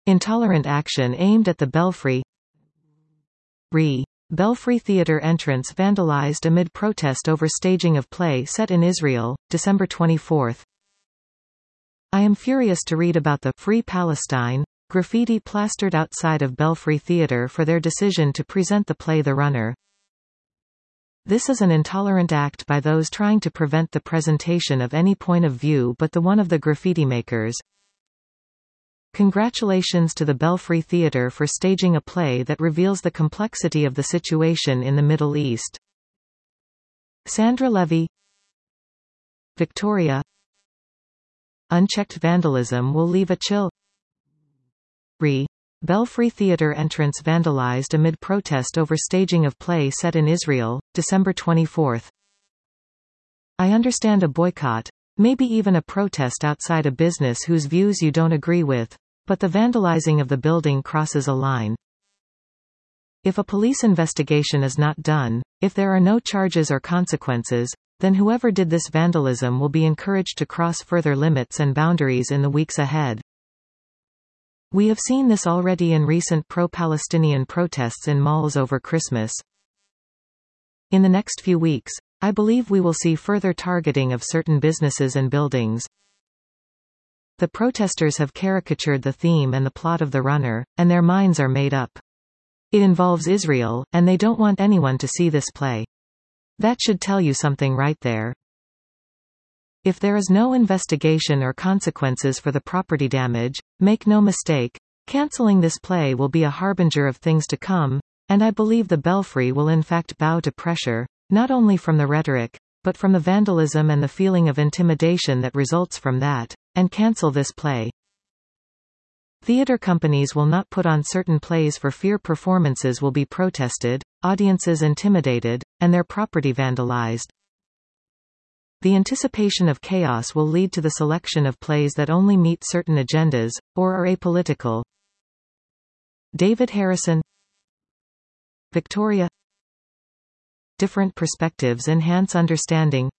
Intolerant action aimed at the Belfry. Belfry Theatre entrance vandalized amid protest over staging of play set in Israel, December 24. I am furious to read about the Free Palestine graffiti plastered outside of Belfry Theatre for their decision to present the play The Runner. This is an intolerant act by those trying to prevent the presentation of any point of view but the one of the graffiti makers. Congratulations to the Belfry Theatre for staging a play that reveals the complexity of the situation in the Middle East. Sandra Levy. Victoria. Unchecked vandalism will leave a chill. Belfry Theatre entrance vandalized amid protest over staging of play set in Israel, December 24. I understand a boycott, maybe even a protest outside a business whose views you don't agree with, but the vandalizing of the building crosses a line. If a police investigation is not done, if there are no charges or consequences, then whoever did this vandalism will be encouraged to cross further limits and boundaries in the weeks ahead. We have seen this already in recent pro-Palestinian protests in malls over Christmas. In the next few weeks, I believe we will see further targeting of certain businesses and buildings. The protesters have caricatured the theme and the plot of The Runner, and their minds are made up. It involves Israel, and they don't want anyone to see this play. That should tell you something right there. If there is no investigation or consequences for the property damage, make no mistake, cancelling this play will be a harbinger of things to come, and I believe the Belfry will in fact bow to pressure, not only from the rhetoric, but from the vandalism and the feeling of intimidation that results from that, and cancel this play. Theatre companies will not put on certain plays for fear performances will be protested, audiences intimidated, and their property vandalized. The anticipation of chaos will lead to the selection of plays that only meet certain agendas, or are apolitical. David Harrison. Victoria. Different perspectives enhance understanding.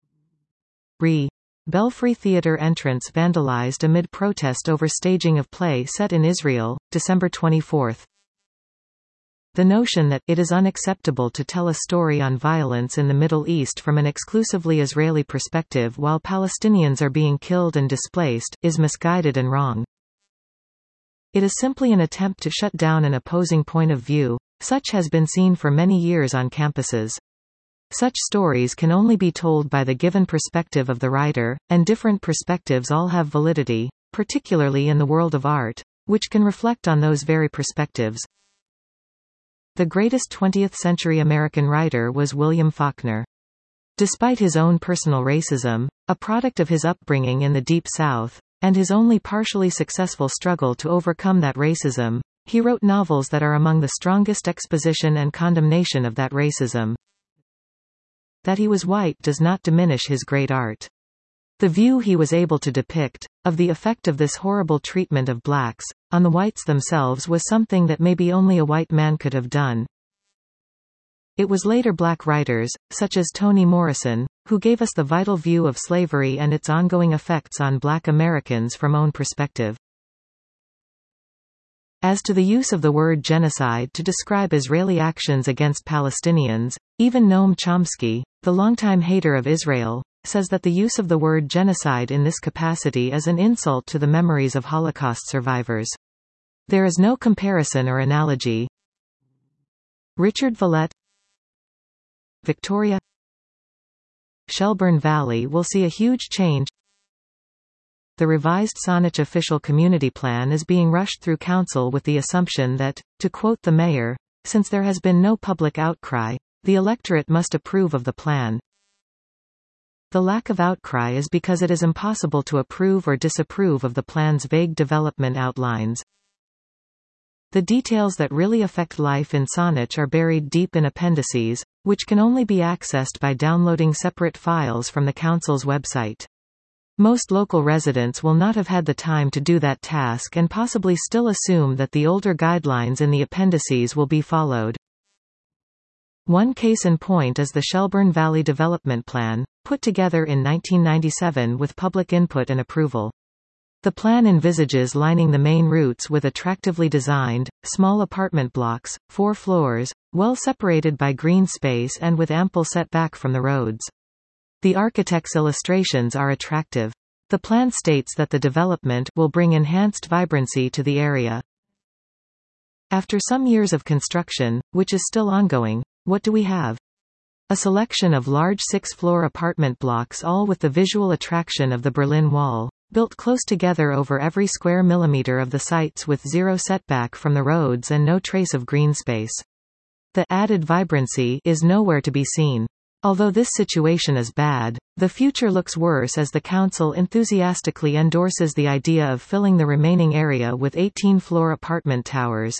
Belfry Theatre entrance vandalized amid protest over staging of play set in Israel, December 24. The notion that it is unacceptable to tell a story on violence in the Middle East from an exclusively Israeli perspective while Palestinians are being killed and displaced, is misguided and wrong. It is simply an attempt to shut down an opposing point of view, such has been seen for many years on campuses. Such stories can only be told by the given perspective of the writer, and different perspectives all have validity, particularly in the world of art, which can reflect on those very perspectives. The greatest 20th-century American writer was William Faulkner. Despite his own personal racism, a product of his upbringing in the Deep South, and his only partially successful struggle to overcome that racism, he wrote novels that are among the strongest exposition and condemnation of that racism. That he was white does not diminish his great art. The view he was able to depict, of the effect of this horrible treatment of blacks, on the whites themselves was something that maybe only a white man could have done. It was later black writers, such as Toni Morrison, who gave us the vital view of slavery and its ongoing effects on black Americans from own perspective. As to the use of the word genocide to describe Israeli actions against Palestinians, even Noam Chomsky, the longtime hater of Israel, says that the use of the word genocide in this capacity is an insult to the memories of Holocaust survivors. There is no comparison or analogy. Richard Valette. Victoria. Shelburne Valley will see a huge change. The revised Saanich official community plan is being rushed through council with the assumption that, to quote the mayor, since there has been no public outcry, the electorate must approve of the plan. The lack of outcry is because it is impossible to approve or disapprove of the plan's vague development outlines. The details that really affect life in Saanich are buried deep in appendices, which can only be accessed by downloading separate files from the council's website. Most local residents will not have had the time to do that task and possibly still assume that the older guidelines in the appendices will be followed. One case in point is the Shelburne Valley Development Plan, put together in 1997 with public input and approval. The plan envisages lining the main routes with attractively designed, small apartment blocks, 4 floors, well separated by green space and with ample setback from the roads. The architect's illustrations are attractive. The plan states that the development will bring enhanced vibrancy to the area. After some years of construction, which is still ongoing, what do we have? A selection of large 6-floor apartment blocks, all with the visual attraction of the Berlin Wall, built close together over every square millimeter of the sites with zero setback from the roads and no trace of green space. The added vibrancy is nowhere to be seen. Although this situation is bad, the future looks worse as the council enthusiastically endorses the idea of filling the remaining area with 18-floor apartment towers.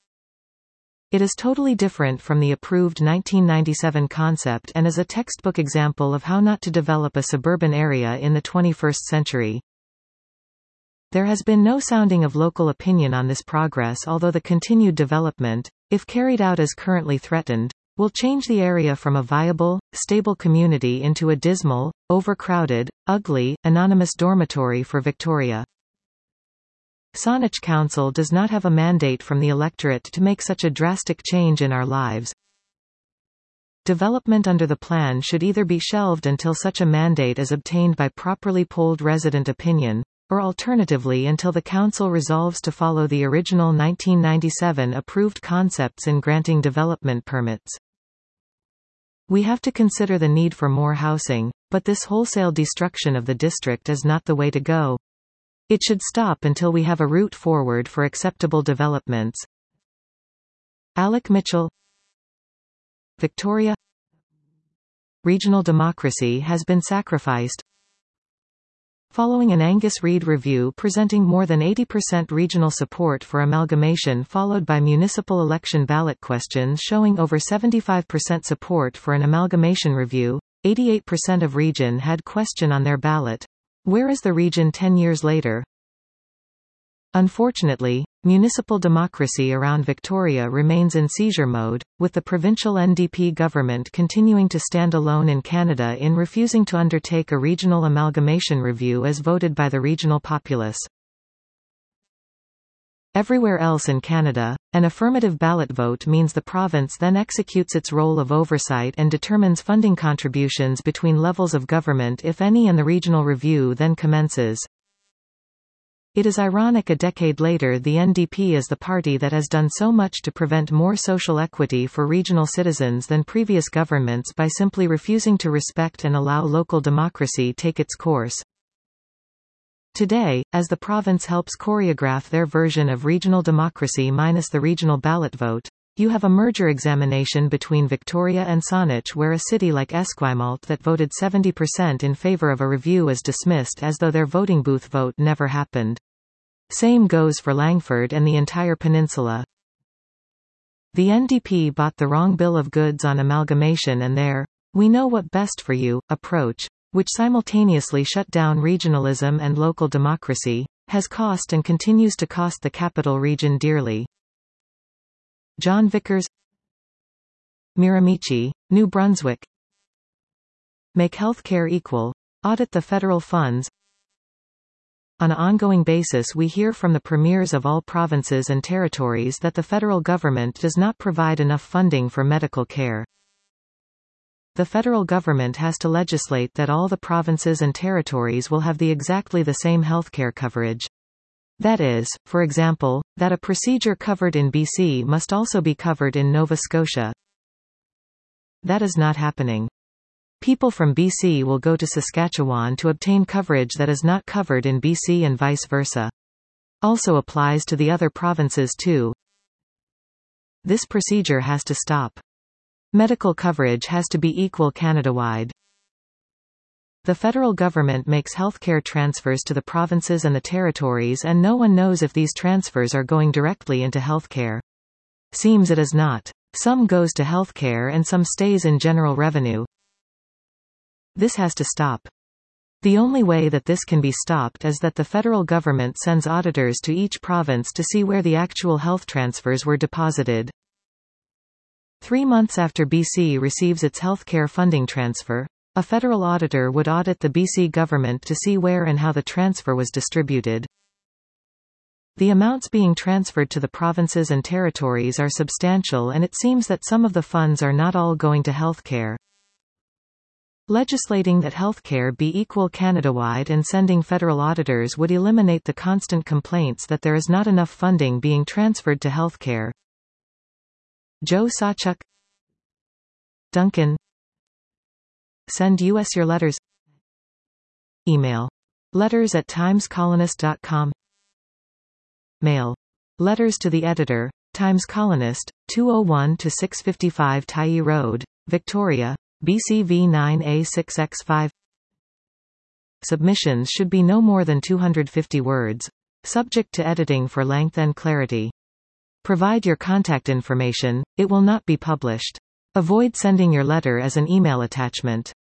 It is totally different from the approved 1997 concept and is a textbook example of how not to develop a suburban area in the 21st century. There has been no sounding of local opinion on this progress, although the continued development, if carried out as currently threatened, will change the area from a viable, stable community into a dismal, overcrowded, ugly, anonymous dormitory for Victoria. Saanich Council does not have a mandate from the electorate to make such a drastic change in our lives. Development under the plan should either be shelved until such a mandate is obtained by properly polled resident opinion, or alternatively until the Council resolves to follow the original 1997 approved concepts in granting development permits. We have to consider the need for more housing, but this wholesale destruction of the district is not the way to go. It should stop until we have a route forward for acceptable developments. Alec Mitchell, Victoria. Regional democracy has been sacrificed. Following an Angus Reid review presenting more than 80% regional support for amalgamation, followed by municipal election ballot questions showing over 75% support for an amalgamation review, 88% of region had question on their ballot. Where is the region 10 years later? Unfortunately, municipal democracy around Victoria remains in seizure mode, with the provincial NDP government continuing to stand alone in Canada in refusing to undertake a regional amalgamation review as voted by the regional populace. Everywhere else in Canada, an affirmative ballot vote means the province then executes its role of oversight and determines funding contributions between levels of government, if any, and the regional review then commences. It is ironic a decade later the NDP is the party that has done so much to prevent more social equity for regional citizens than previous governments by simply refusing to respect and allow local democracy take its course. Today, as the province helps choreograph their version of regional democracy minus the regional ballot vote, you have a merger examination between Victoria and Saanich where a city like Esquimalt that voted 70% in favour of a review is dismissed as though their voting booth vote never happened. Same goes for Langford and the entire peninsula. The NDP bought the wrong bill of goods on amalgamation and their "we know what best for you" approach, which simultaneously shut down regionalism and local democracy, has cost and continues to cost the capital region dearly. John Vickers, Miramichi, New Brunswick. Make healthcare equal. Audit the federal funds. On an ongoing basis we hear from the premiers of all provinces and territories that the federal government does not provide enough funding for medical care. The federal government has to legislate that all the provinces and territories will have exactly the same healthcare coverage. That is, for example, that a procedure covered in BC must also be covered in Nova Scotia. That is not happening. People from BC will go to Saskatchewan to obtain coverage that is not covered in BC and vice versa. Also applies to the other provinces too. This procedure has to stop. Medical coverage has to be equal Canada-wide. The federal government makes healthcare transfers to the provinces and the territories and no one knows if these transfers are going directly into healthcare. Seems it is not. Some goes to healthcare and some stays in general revenue. This has to stop. The only way that this can be stopped is that the federal government sends auditors to each province to see where the actual health transfers were deposited. 3 months after BC receives its healthcare funding transfer, a federal auditor would audit the BC government to see where and how the transfer was distributed. The amounts being transferred to the provinces and territories are substantial, and it seems that some of the funds are not all going to healthcare. Legislating that healthcare be equal Canada-wide and sending federal auditors would eliminate the constant complaints that there is not enough funding being transferred to healthcare. Joe Sawchuk. Duncan. Send us your letters. Email. letters@timescolonist.com. Mail. Letters to the editor, Times Colonist, 201-655 Tyee Road, Victoria, BCV 9A6X5. Submissions should be no more than 250 words. Subject to editing for length and clarity. Provide your contact information, it will not be published. Avoid sending your letter as an email attachment.